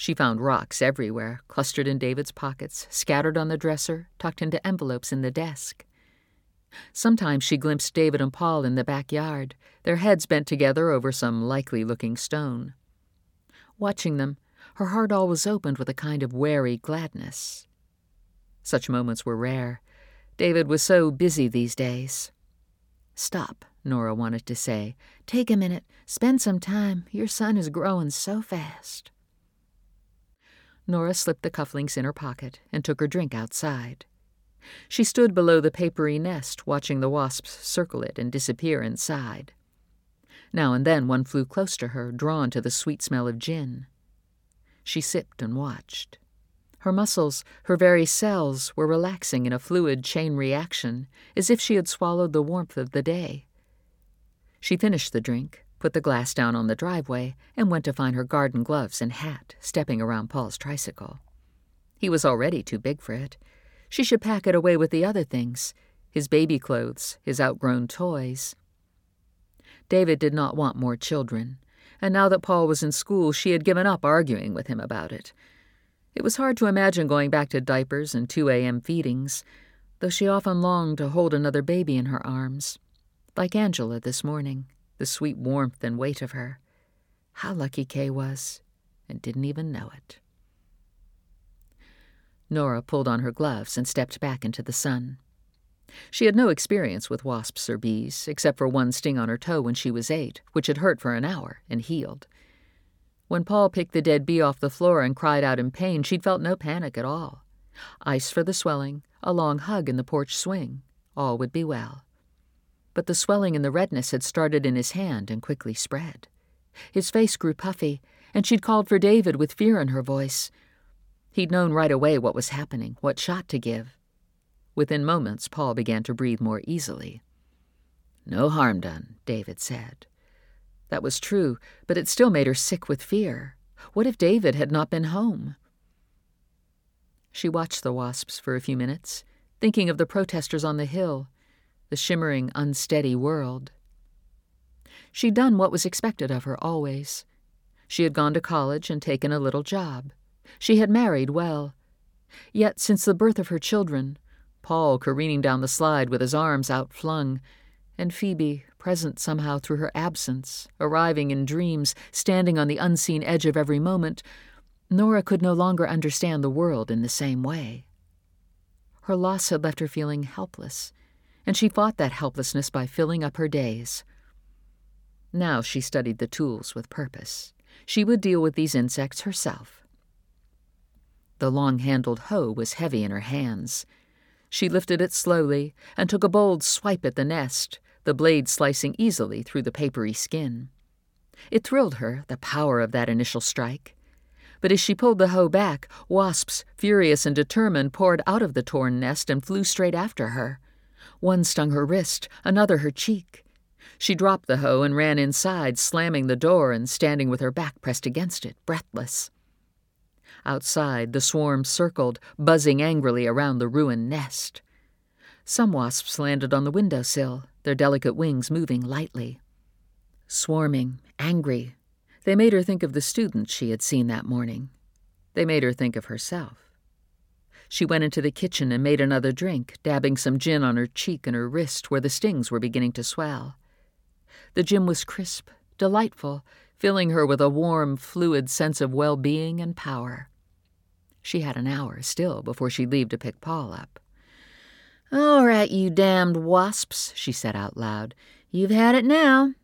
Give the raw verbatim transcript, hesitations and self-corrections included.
She found rocks everywhere, clustered in David's pockets, scattered on the dresser, tucked into envelopes in the desk. Sometimes she glimpsed David and Paul in the backyard, their heads bent together over some likely-looking stone. Watching them, her heart always opened with a kind of wary gladness. Such moments were rare. David was so busy these days. "Stop," Nora wanted to say. "Take a minute. Spend some time. Your son is growing so fast." Nora slipped the cufflinks in her pocket and took her drink outside. She stood below the papery nest, watching the wasps circle it and disappear inside. Now and then one flew close to her, drawn to the sweet smell of gin. She sipped and watched. Her muscles, her very cells, were relaxing in a fluid chain reaction, as if she had swallowed the warmth of the day. She finished the drink, put the glass down on the driveway, and went to find her garden gloves and hat, stepping around Paul's tricycle. He was already too big for it. She should pack it away with the other things, his baby clothes, his outgrown toys. David did not want more children, and now that Paul was in school, she had given up arguing with him about it. It was hard to imagine going back to diapers and two a.m. feedings, though she often longed to hold another baby in her arms, like Angela this morning, the sweet warmth and weight of her. How lucky Kay was, and didn't even know it. Nora pulled on her gloves and stepped back into the sun. She had no experience with wasps or bees, except for one sting on her toe when she was eight, which had hurt for an hour and healed. When Paul picked the dead bee off the floor and cried out in pain, she'd felt no panic at all. Ice for the swelling, a long hug in the porch swing. All would be well. But the swelling and the redness had started in his hand and quickly spread. His face grew puffy, and she'd called for David with fear in her voice. He'd known right away what was happening, what shot to give. Within moments, Paul began to breathe more easily. "No harm done," David said. That was true, but it still made her sick with fear. What if David had not been home? She watched the wasps for a few minutes, thinking of the protesters on the hill, the shimmering, unsteady world. She'd done what was expected of her always. She had gone to college and taken a little job. She had married well. Yet since the birth of her children, Paul careening down the slide with his arms outflung, and Phoebe present somehow through her absence, arriving in dreams, standing on the unseen edge of every moment, Nora could no longer understand the world in the same way. Her loss had left her feeling helpless, and she fought that helplessness by filling up her days. Now she studied the tools with purpose. She would deal with these insects herself. The long-handled hoe was heavy in her hands. She lifted it slowly and took a bold swipe at the nest, the blade slicing easily through the papery skin. It thrilled her, the power of that initial strike. But as she pulled the hoe back, wasps, furious and determined, poured out of the torn nest and flew straight after her. One stung her wrist, another her cheek. She dropped the hoe and ran inside, slamming the door and standing with her back pressed against it, breathless. Outside, the swarm circled, buzzing angrily around the ruined nest. Some wasps landed on the windowsill, their delicate wings moving lightly. Swarming, angry, they made her think of the students she had seen that morning. They made her think of herself. She went into the kitchen and made another drink, dabbing some gin on her cheek and her wrist where the stings were beginning to swell. The gin was crisp, delightful, filling her with a warm, fluid sense of well-being and power. She had an hour still before she'd leave to pick Paul up. "All right, you damned wasps," she said out loud. "You've had it now.